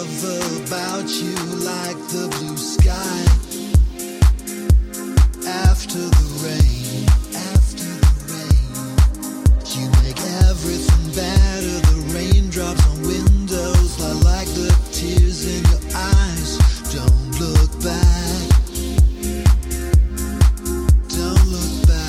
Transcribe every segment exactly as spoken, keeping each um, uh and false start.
love about you like the blue sky after the rain, after the rain. You make everything better, the raindrops on windows. I like the tears in your eyes. Don't look back, don't look back.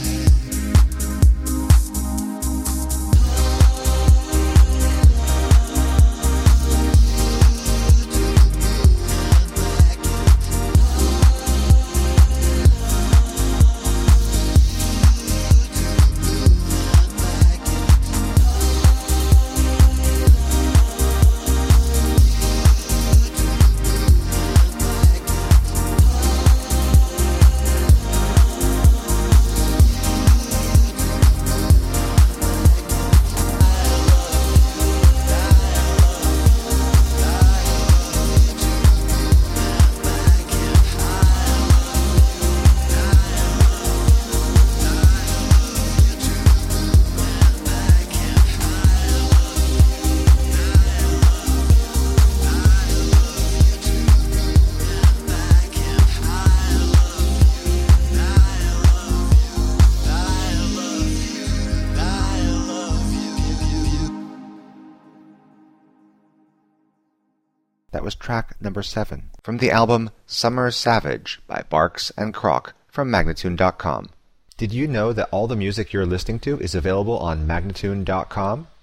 That was track number seven from the album Summer Savage by Barks and Croc from Magnatune dot com. Did you know that all the music you're listening to is available on Magnatune dot com?